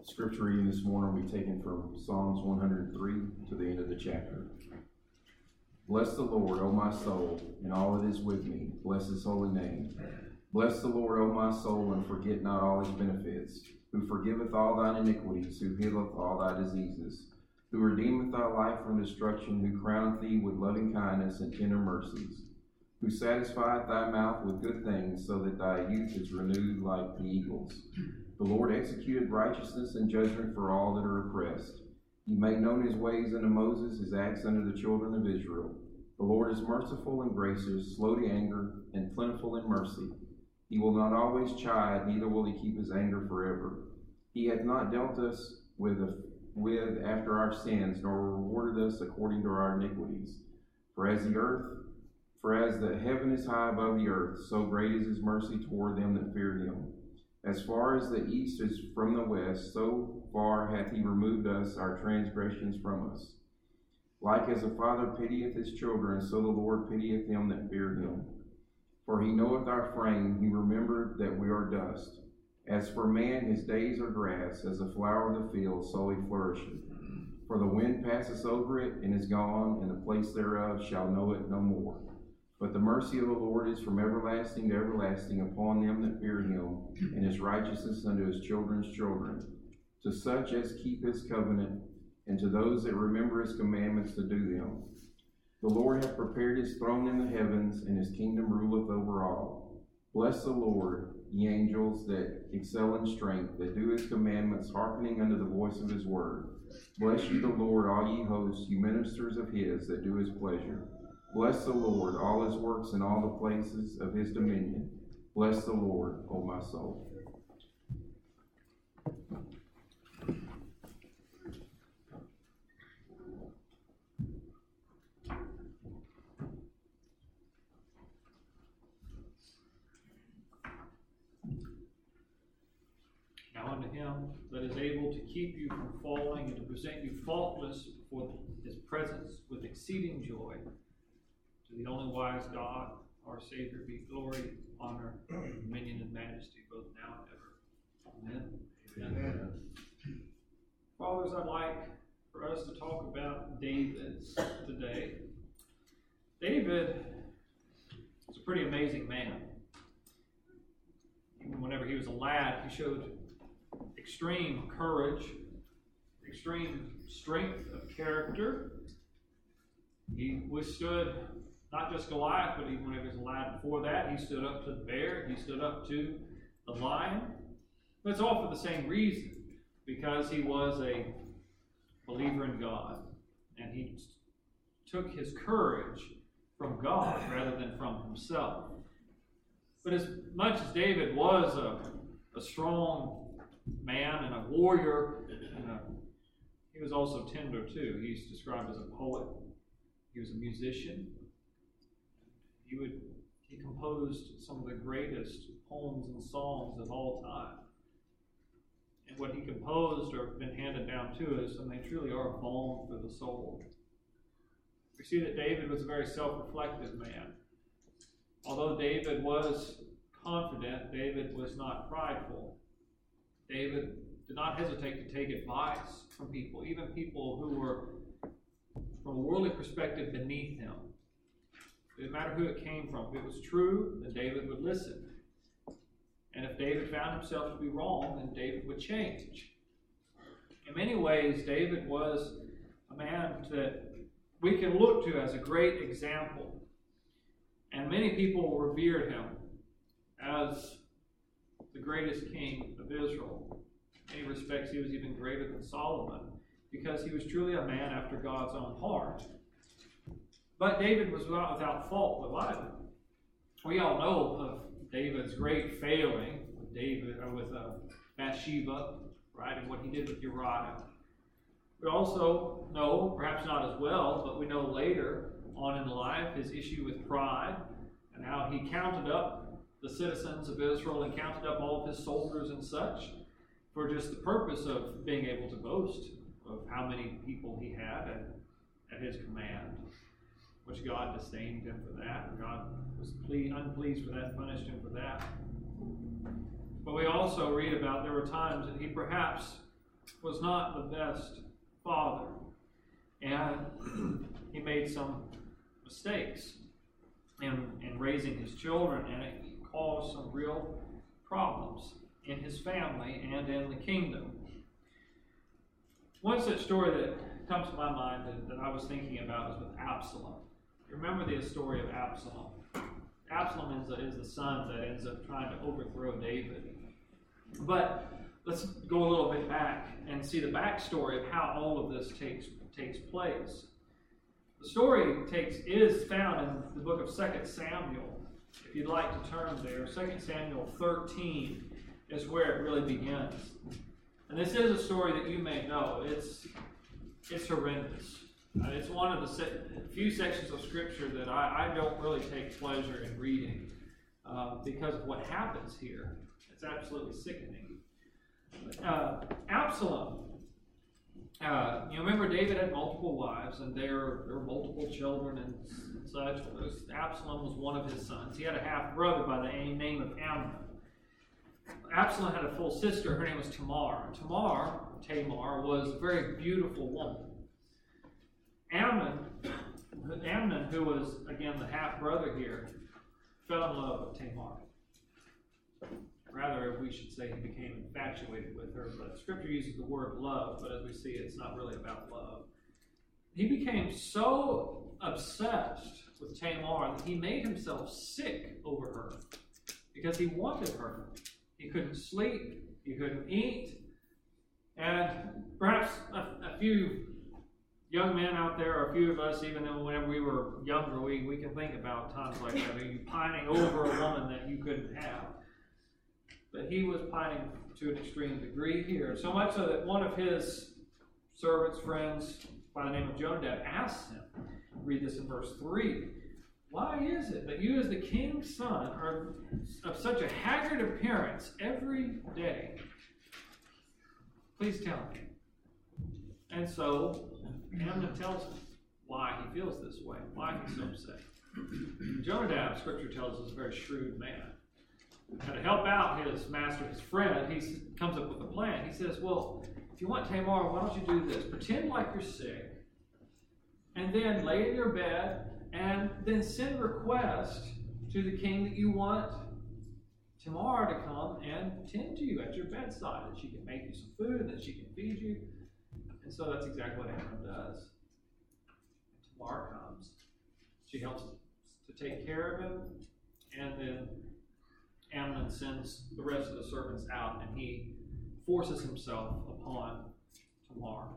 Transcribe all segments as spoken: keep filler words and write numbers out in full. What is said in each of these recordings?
Scripture reading this morning will be taken from Psalms one hundred three to the end of the chapter. Bless the Lord, O my soul, and all that is with me. Bless his holy name. Bless the Lord, O my soul, and forget not all his benefits, who forgiveth all thine iniquities, who healeth all thy diseases, who redeemeth thy life from destruction, who crowneth thee with loving kindness and tender mercies, who satisfieth thy mouth with good things, so that thy youth is renewed like the eagles. The Lord executed righteousness and judgment for all that are oppressed. He made known his ways unto Moses, his acts unto the children of Israel. The Lord is merciful and gracious, slow to anger, and plentiful in mercy. He will not always chide, neither will he keep his anger forever. He hath not dealt us with, a, with after our sins, nor rewarded us according to our iniquities. For as the earth, for as the heaven is high above the earth, so great is his mercy toward them that fear him. As far as the east is from the west, so far hath he removed us our transgressions from us. Like as a father pitieth his children, so the Lord pitieth them that fear him. For he knoweth our frame, he remembered that we are dust. As for man, his days are grass, as a flower of the field, so he flourisheth. For the wind passeth over it, and is gone, and the place thereof shall know it no more. But the mercy of the Lord is from everlasting to everlasting upon them that fear him, and his righteousness unto his children's children, to such as keep his covenant, and to those that remember his commandments to do them. The Lord hath prepared his throne in the heavens, and his kingdom ruleth over all. Bless the Lord, ye angels that excel in strength, that do his commandments, hearkening unto the voice of his word. Bless ye the Lord, all ye hosts, you ministers of his, that do his pleasure. Bless the Lord, all his works in all the places of his dominion. Bless the Lord, O my soul. Now unto him that is able to keep you from falling and to present you faultless before his presence with exceeding joy, to the only wise God, our Savior, be glory, honor, dominion, and majesty, both now and ever. Amen. Amen. Amen. Fathers, I'd like for us to talk about David today. David was a pretty amazing man. Even whenever he was a lad, he showed extreme courage, extreme strength of character. He withstood not just Goliath, but even when he was a lad before that, he stood up to the bear, he stood up to the lion. But it's all for the same reason, because he was a believer in God, and he took his courage from God rather than from himself. But as much as David was a, a strong man and a warrior, and a, he was also tender too. He's described as a poet. He was a musician. He would he composed some of the greatest poems and songs of all time. And what he composed or been handed down to us, and they truly are balm for the soul. We see that David was a very self-reflective man. Although David was confident, David was not prideful. David did not hesitate to take advice from people, even people who were, from a worldly perspective, beneath him. It didn't matter who it came from. If it was true, then David would listen. And if David found himself to be wrong, then David would change. In many ways, David was a man that we can look to as a great example. And many people revered him as the greatest king of Israel. In many respects, he was even greater than Solomon, because he was truly a man after God's own heart. But David was not without fault with either. We all know of David's great failing with David or with uh, Bathsheba, right, and what he did with Uriah. We also know, perhaps not as well, but we know later on in life his issue with pride and how he counted up the citizens of Israel and counted up all of his soldiers and such for just the purpose of being able to boast of how many people he had at, at his command, which God disdained him for that, and God was ple- unpleased with that and punished him for that. But we also read about there were times that he perhaps was not the best father, and he made some mistakes in, in raising his children, and it caused some real problems in his family and in the kingdom. One such story that comes to my mind that, that I was thinking about is with Absalom. You remember the story of Absalom? Absalom is, is the son that ends up trying to overthrow David. But let's go a little bit back and see the backstory of how all of this takes takes place. The story takes is found in the book of Second Samuel. If you'd like to turn there, Second Samuel thirteen is where it really begins. And this is a story that you may know. It's it's horrendous. Uh, it's one of the se- few sections of Scripture that I, I don't really take pleasure in reading uh, because of what happens here. It's absolutely sickening. Uh, Absalom. Uh, you remember David had multiple wives, and there, there were multiple children and such. Absalom was one of his sons. He had a half-brother by the name of Amnon. Absalom had a full sister. Her name was Tamar. Tamar, Tamar, was a very beautiful woman. Amnon, Amnon, who was, again, the half-brother here, fell in love with Tamar. Rather, we should say he became infatuated with her, but Scripture uses the word love, but as we see, it's not really about love. He became so obsessed with Tamar that he made himself sick over her because he wanted her. He couldn't sleep, he couldn't eat, and perhaps a, a few young men out there, or a few of us, even though whenever we were younger, we, we can think about times like that. I mean, pining over a woman that you couldn't have. But he was pining to an extreme degree here. So much so that one of his servants, friends, by the name of Jonadab, asked him, read this in verse three, why is it that you as the king's son are of such a haggard appearance every day? Please tell me. And so Amnon tells him why he feels this way, why he's so upset. Jonadab, Scripture tells us, is a very shrewd man. Now, to help out his master, his friend, he comes up with a plan. He says, well, if you want Tamar, why don't you do this? Pretend like you're sick, and then lay in your bed, and then send request to the king that you want Tamar to come and tend to you at your bedside, that she can make you some food, and that she can feed you. And so that's exactly what Amnon does. Tamar comes. She helps to take care of him, and then Amnon sends the rest of the servants out, and he forces himself upon Tamar.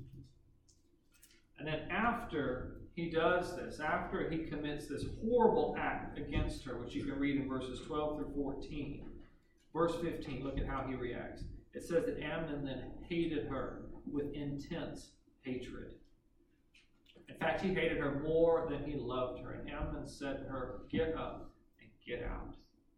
And then after he does this, after he commits this horrible act against her, which you can read in verses twelve through fourteen, verse fifteen, look at how he reacts. It says that Amnon then hated her with intense hatred. In fact, he hated her more than he loved her. And Amnon said to her, get up and get out.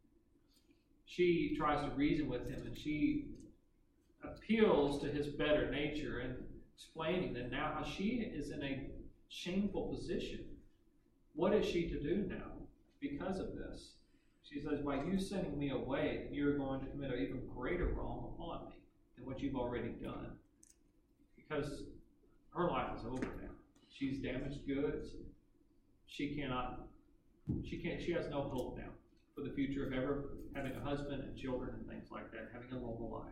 She tries to reason with him, and she appeals to his better nature and explaining that now how she is in a shameful position. What is she to do now because of this? She says, by you sending me away, you're going to commit an even greater wrong upon me than what you've already done. Because her life is over now. She's damaged goods. She cannot, she can't, she has no hope now for the future of ever having a husband and children and things like that, having a normal life.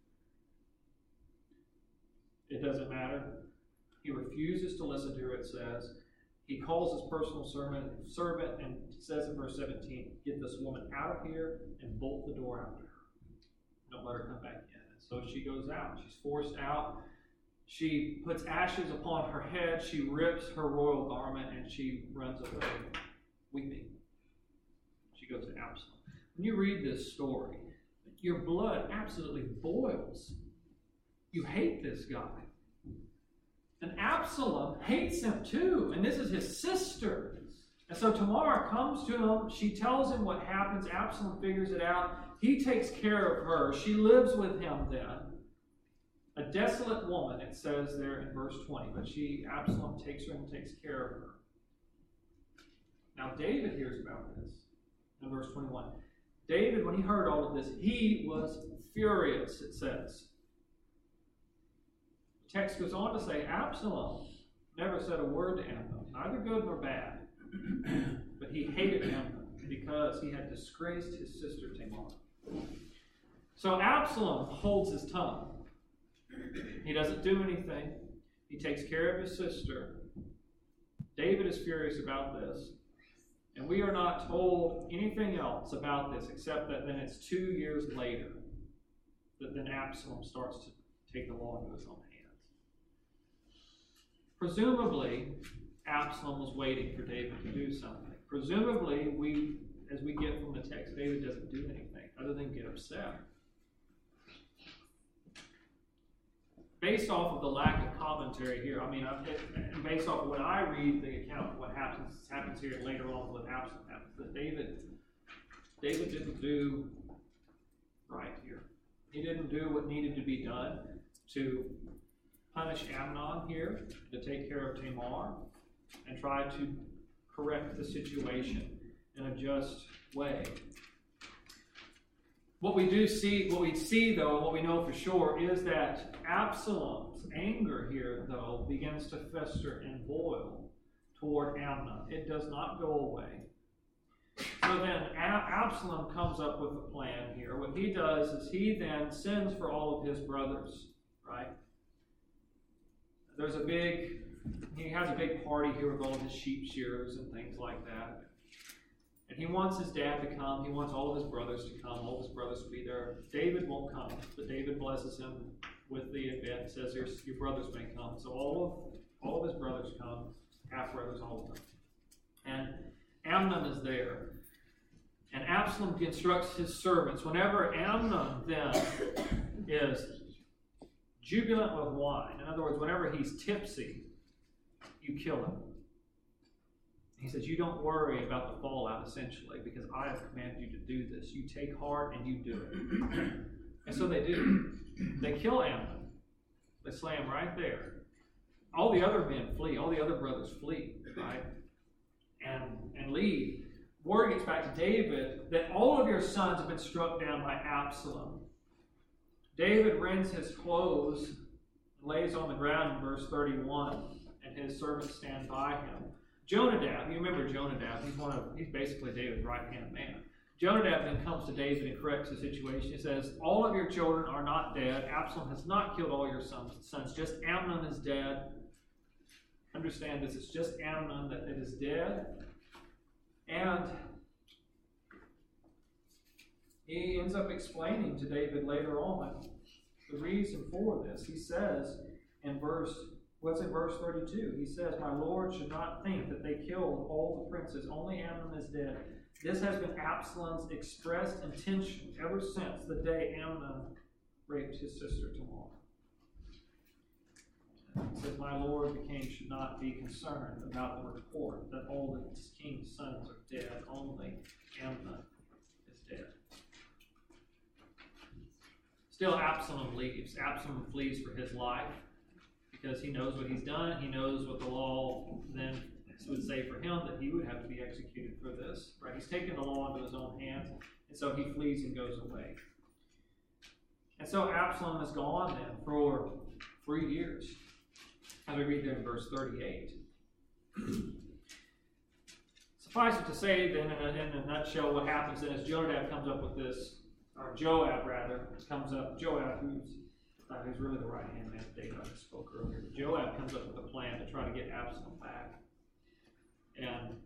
It doesn't matter. He refuses to listen to her, it says. He calls his personal servant, servant and says in verse seventeen, get this woman out of here and bolt the door after her. Don't let her come back in. And so she goes out. She's forced out. She puts ashes upon her head. She rips her royal garment, and she runs away weeping. She goes to Absalom. When you read this story, your blood absolutely boils. You hate this guy. And Absalom hates him too. And this is his sister. And so Tamar comes to him. She tells him what happens. Absalom figures it out. He takes care of her. She lives with him then. A desolate woman, it says there in verse twenty. But she, Absalom takes her and takes care of her. Now David hears about this in verse twenty-one. David, when he heard all of this, he was furious, it says. text goes on to say Absalom never said a word to Amnon, neither good nor bad. But he hated Amnon because he had disgraced his sister Tamar. So Absalom holds his tongue. He doesn't do anything. He takes care of his sister. David is furious about this. And we are not told anything else about this except that then it's two years later that then Absalom starts to take the law into his own hands. Presumably, Absalom was waiting for David to do something. Presumably, we, as we get from the text, David doesn't do anything other than get upset. Based off of the lack of commentary here, I mean, it, based off of when I read the account of what happens happens here later on with Absalom happens, that David, David didn't do right here. He didn't do what needed to be done to punish Amnon here, to take care of Tamar, and try to correct the situation in a just way. What we do see, what we see though, and what we know for sure, is that Absalom's anger here, though, begins to fester and boil toward Amnon. It does not go away. So then Absalom comes up with a plan here. What he does is he then sends for all of his brothers, right? There's a big, he has a big party here with all of his sheep shearers and things like that. And he wants his dad to come. He wants all of his brothers to come. All of his brothers to be there. David won't come, but David blesses him with the event and says, your brothers may come. So all of, all of his brothers come, half-brothers, all of them. And Amnon is there. And Absalom instructs his servants, whenever Amnon then is jubilant with wine, in other words, whenever he's tipsy, you kill him. He says, you don't worry about the fallout, essentially, because I have commanded you to do this. You take heart and you do it. And so they do. They kill Amnon. They slay him right there. All the other men flee. All the other brothers flee, right? And, and leave. Word gets back to David that all of your sons have been struck down by Absalom. David rends his clothes, lays on the ground in verse thirty-one, and his servants stand by him. Jonadab, you remember Jonadab, he's one of he's basically David's right-hand man. Jonadab then comes to David and corrects the situation. He says, all of your children are not dead. Absalom has not killed all your sons. sons. Just Amnon is dead. Understand this, it's just Amnon that is dead. And he ends up explaining to David later on the reason for this. He says in verse What's in verse thirty-two? He says, my Lord should not think that they killed all the princes. Only Amnon is dead. This has been Absalom's expressed intention ever since the day Amnon raped his sister Tamar. He says, my Lord the king should not be concerned about the report that all the king's sons are dead. Only Amnon is dead. Still, Absalom leaves. Absalom flees for his life, because he knows what he's done. He knows what the law then would say for him, that he would have to be executed for this. Right? He's taken the law into his own hands, and so he flees and goes away. And so Absalom is gone then for three years. As we read there in verse thirty-eight. Suffice it to say then, in a, in a nutshell, what happens then is Jonadab comes up with this, or Joab rather, comes up, Joab, who's Uh, who's really the right-hand man of David, I spoke earlier. But Joab comes up with a plan to try to get Absalom back. And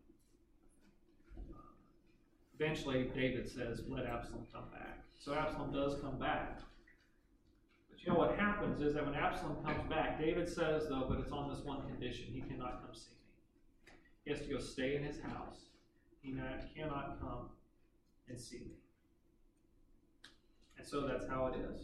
eventually David says, let Absalom come back. So Absalom does come back. But you know what happens is that when Absalom comes back, David says, though, but it's on this one condition. He cannot come see me. He has to go stay in his house. He not, cannot come and see me. And so that's how it is.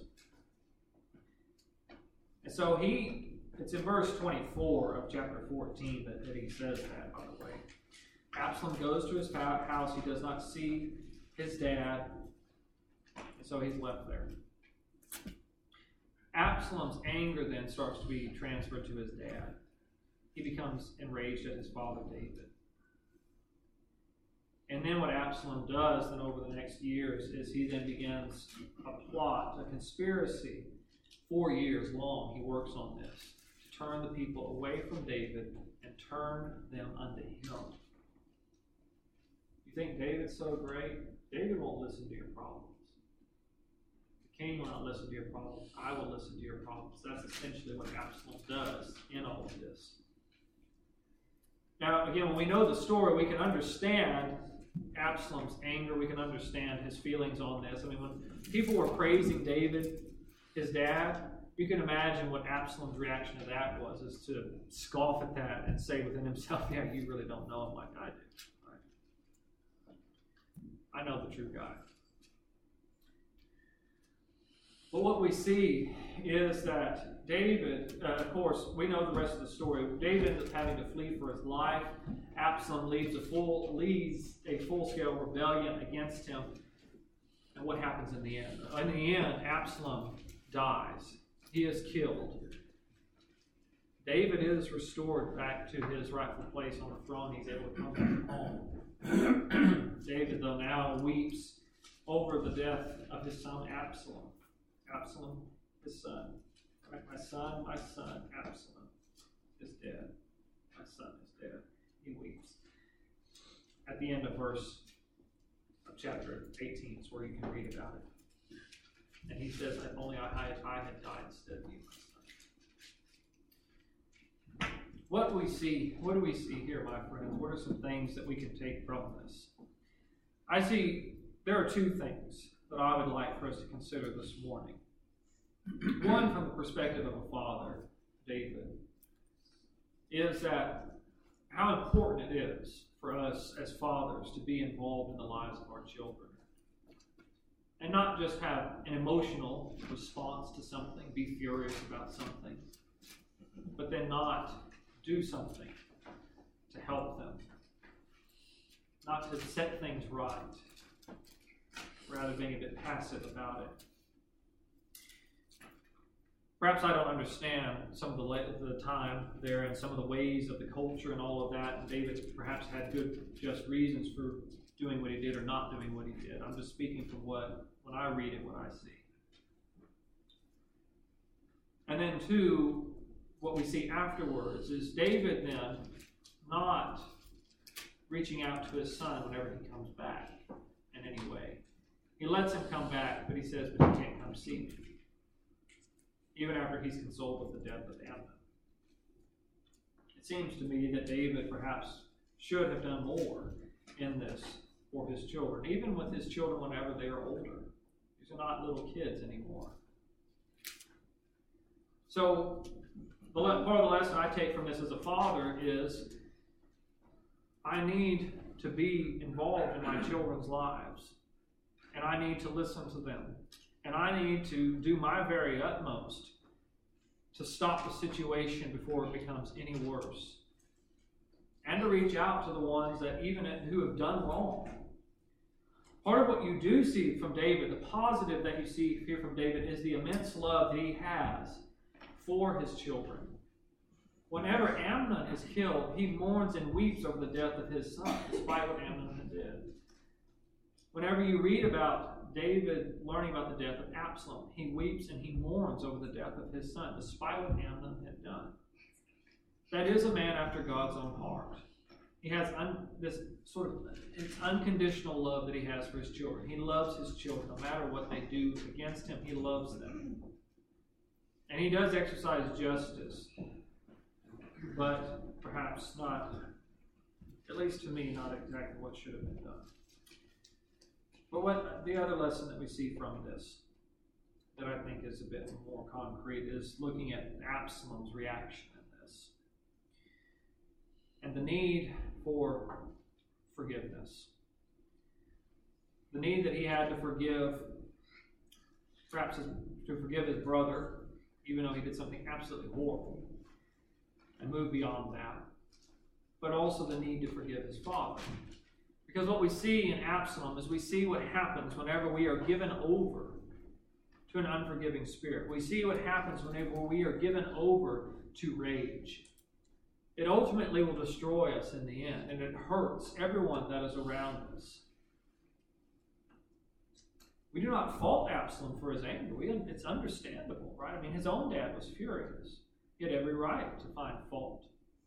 And so he, it's in verse twenty-four of chapter fourteen that, that he says that, by the way. Absalom goes to his house. He does not see his dad. And so he's left there. Absalom's anger then starts to be transferred to his dad. He becomes enraged at his father David. And then what Absalom does then over the next years is he then begins a plot, a conspiracy. Four years long he works on this turn the people away from David and turn them unto him. You think David's so great? David won't listen to your problems. The king will not listen to your problems. I will listen to your problems. That's essentially what Absalom does in all of this. Now, again, when we know the story, we can understand Absalom's anger. We can understand his feelings on this. I mean, when people were praising David, his dad, you can imagine what Absalom's reaction to that was, is to scoff at that and say within himself, yeah, you really don't know him like I do. Right? I know the true guy. But what we see is that David, uh, of course, we know the rest of the story. David ends up having to flee for his life. Absalom leads a full leads a full-scale rebellion against him. And what happens in the end? In the end, Absalom dies. He is killed. David is restored back to his rightful place on the throne. He's able to come back home. David, though, now weeps over the death of his son Absalom. Absalom, his son. Right? My son, my son, Absalom is dead. My son is dead. He weeps. At the end of verse of chapter eighteen is where you can read about it. And he says, if only I, I had died instead of you, my son. What we see, what do we see here, my friends? What are some things that we can take from this? I see there are two things that I would like for us to consider this morning. One, from the perspective of a father, David, is that how important it is for us as fathers to be involved in the lives of our children. And not just have an emotional response to something, be furious about something, but then not do something to help them. Not to set things right, rather being a bit passive about it. Perhaps I don't understand some of the, the time there and some of the ways of the culture and all of that. And David perhaps had good, just reasons for doing what he did or not doing what he did. I'm just speaking from what, when I read it, what I see. And then two, what we see afterwards is David then not reaching out to his son whenever he comes back in any way. He lets him come back, but he says, but he can't come see me. Even after he's consoled with the death of Amnon. It seems to me that David perhaps should have done more in this for his children, even with his children whenever they are older. These are not little kids anymore. So, the part of the lesson I take from this as a father is I need to be involved in my children's lives, and I need to listen to them. And I need to do my very utmost to stop the situation before it becomes any worse. And to reach out to the ones that even who have done wrong. Part of what you do see from David, the positive that you see here from David, is the immense love that he has for his children. Whenever Amnon is killed, he mourns and weeps over the death of his son, despite what Amnon did. Whenever you read about David learning about the death of Absalom, he weeps and he mourns over the death of his son, despite what Amnon had done. That is a man after God's own heart. He has un, this sort of it's unconditional love that he has for his children. He loves his children. No matter what they do against him, he loves them. And he does exercise justice, but perhaps not, at least to me, not exactly what should have been done. But what the other lesson that we see from this, that I think is a bit more concrete, is looking at Absalom's reaction in this. And the need for forgiveness. The need that he had to forgive, perhaps his, to forgive his brother, even though he did something absolutely horrible, and move beyond that. But also the need to forgive his father. Because what we see in Absalom is we see what happens whenever we are given over to an unforgiving spirit. We see what happens whenever we are given over to rage. It ultimately will destroy us in the end, and it hurts everyone that is around us. We do not fault Absalom for his anger. We, it's understandable, right? I mean, his own dad was furious. He had every right to find fault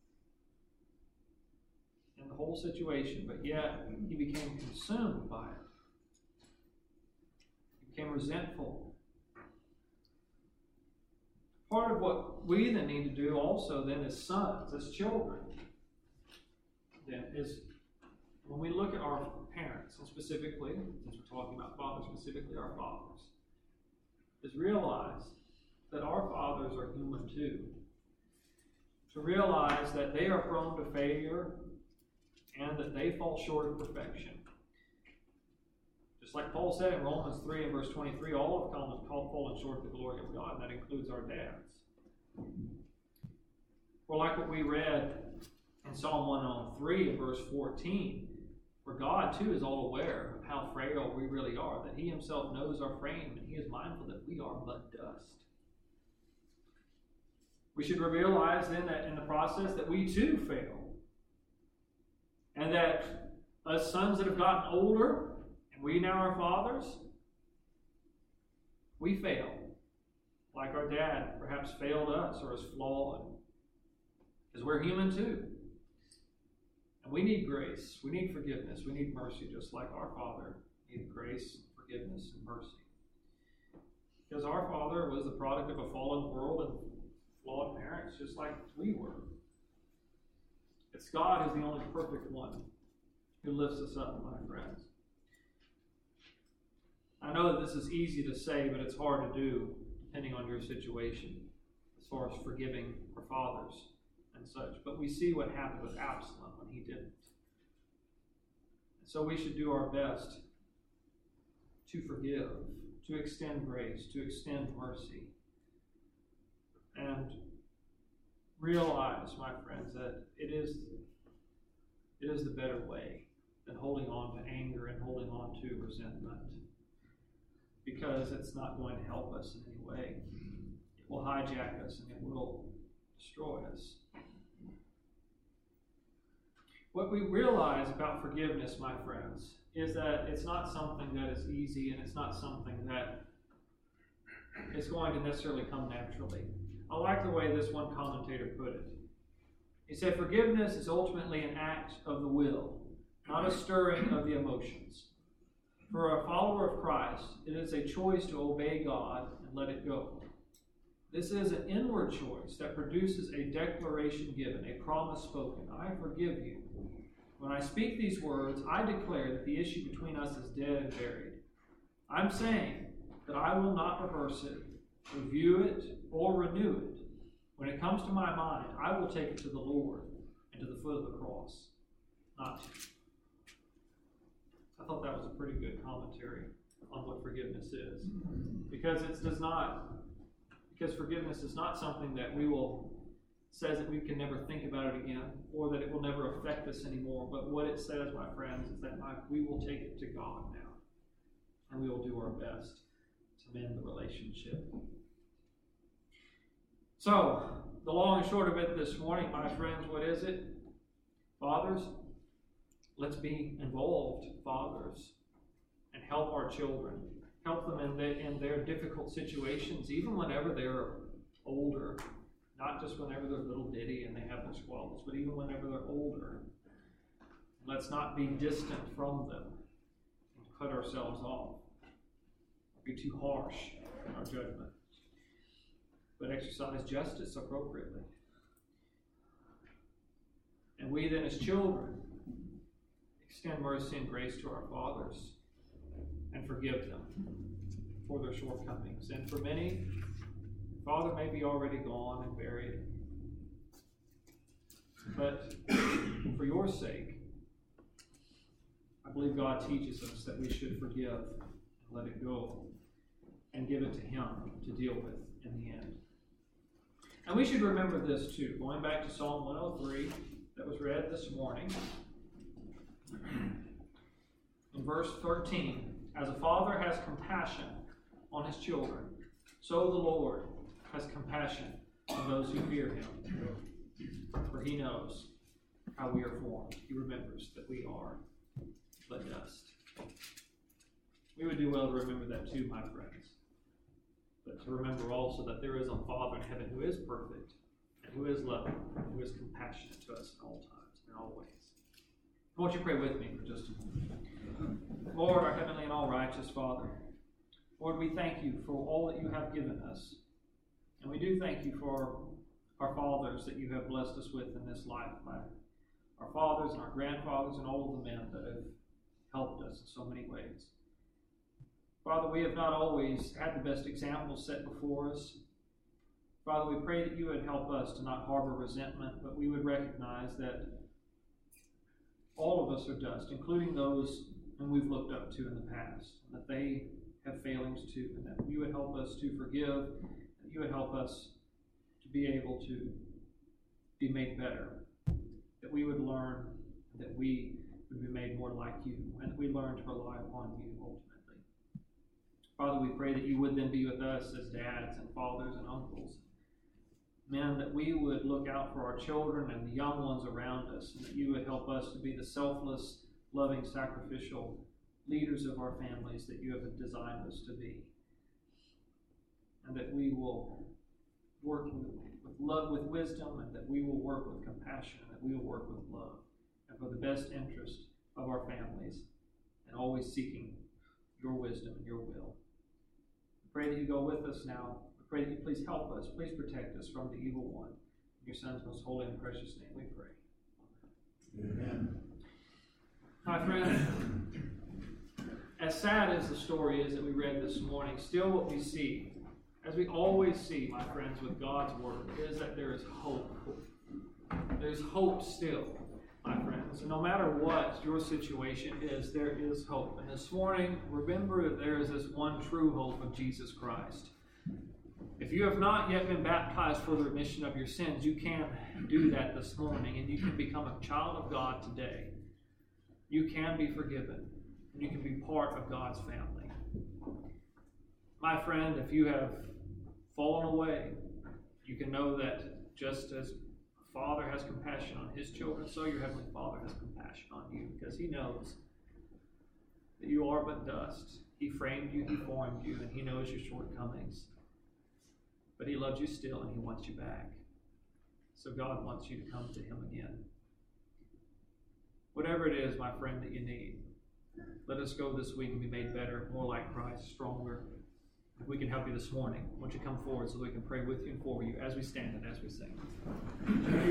in the whole situation, but yet he became consumed by it. He became resentful. Part of what we then need to do also then as sons, as children, then is when we look at our parents, and specifically, since we're talking about fathers, specifically our fathers, is realize that our fathers are human too. To realize that they are prone to failure and that they fall short of perfection. Just like Paul said in Romans three and verse twenty-three, all have come and fallen short of the glory of God, and that includes our dads. Or like what we read in Psalm one oh three and verse fourteen, where God too is all aware of how frail we really are, that he himself knows our frame, and he is mindful that we are but dust. We should realize then that in the process that we too fail. And that us sons that have gotten older, and we now are fathers, we fail. Like our dad perhaps failed us or is flawed. Because we're human too. And we need grace. We need forgiveness. We need mercy, just like our Father needed grace, forgiveness, and mercy. Because our Father was the product of a fallen world and flawed parents, just like we were. It's God who's the only perfect one who lifts us up, my friends. I know that this is easy to say, but it's hard to do, depending on your situation, as far as forgiving our fathers and such. But we see what happened with Absalom when he didn't. So we should do our best to forgive, to extend grace, to extend mercy. And realize, my friends, that it is, it is the better way than holding on to anger and holding on to resentment. Because it's not going to help us in any way. It will hijack us and it will destroy us. What we realize about forgiveness, my friends, is that it's not something that is easy and it's not something that is going to necessarily come naturally. I like the way this one commentator put it. He said, forgiveness is ultimately an act of the will, not a stirring of the emotions. For a follower of Christ, it is a choice to obey God and let it go. This is an inward choice that produces a declaration given, a promise spoken. I forgive you. When I speak these words, I declare that the issue between us is dead and buried. I'm saying that I will not rehearse it, review it, or renew it. When it comes to my mind, I will take it to the Lord and to the foot of the cross. Not to. I thought that was a pretty good commentary on what forgiveness is. Because it does not, because forgiveness is not something that we will, says that we can never think about it again, or that it will never affect us anymore. But what it says, my friends, is that my, we will take it to God now. And we will do our best to mend the relationship. So, the long and short of it this morning, my friends, what is it? Fathers, let's be involved, fathers, and help our children. Help them in, the, in their difficult situations, even whenever they're older. Not just whenever they're little ditty and they have their squabbles, but even whenever they're older. Let's not be distant from them and cut ourselves off. Be too harsh in our judgment. But exercise justice appropriately. And we then as children extend mercy and grace to our fathers and forgive them for their shortcomings. And for many, father may be already gone and buried. But for your sake, I believe God teaches us that we should forgive and let it go and give it to him to deal with in the end. And we should remember this too, going back to Psalm one oh three that was read this morning. In verse thirteen, as a father has compassion on his children, so the Lord has compassion on those who fear him. For he knows how we are formed. He remembers that we are but dust. We would do well to remember that too, my friends. But to remember also that there is a Father in heaven who is perfect, and who is loving, and who is compassionate to us in all times and in all ways. Won't you pray with me for just a moment? Lord, our heavenly and all righteous Father, Lord, we thank you for all that you have given us. And we do thank you for our fathers that you have blessed us with in this life, my, our fathers and our grandfathers and all of the men that have helped us in so many ways. Father, we have not always had the best examples set before us. Father, we pray that you would help us to not harbor resentment, but we would recognize that all of us are dust, including those whom we've looked up to in the past, and that they have failings too, and that you would help us to forgive, that you would help us to be able to be made better, that we would learn that we would be made more like you, and that we learn to rely upon you ultimately. Father, we pray that you would then be with us as dads and fathers and uncles, men, that we would look out for our children and the young ones around us, and that you would help us to be the selfless, loving, sacrificial leaders of our families that you have designed us to be. And that we will work with, with love, with wisdom, and that we will work with compassion, and that we will work with love, and for the best interest of our families, and always seeking your wisdom and your will. We pray that you go with us now. We pray that you please help us. Please protect us from the evil one. In your Son's most holy and precious name we pray. Amen. My friend, as sad as the story is that we read this morning, still what we see, as we always see, my friends, with God's word, is that there is hope. There's hope still, my friends. No matter what your situation is, there is hope. And this morning, remember that there is this one true hope of Jesus Christ. If you have not yet been baptized for the remission of your sins, you can do that this morning, and you can become a child of God today. You can be forgiven, and you can be part of God's family. My friend, if you have fallen away, you can know that just as a father has compassion on his children, so your heavenly Father has compassion on you, because he knows that you are but dust. He framed you, he formed you, and he knows your shortcomings. But he loves you still, and he wants you back. So God wants you to come to him again. Whatever it is, my friend, that you need, let us go this week and be made better, more like Christ, stronger. If we can help you this morning, won't you come forward so we can pray with you and for you as we stand and as we sing.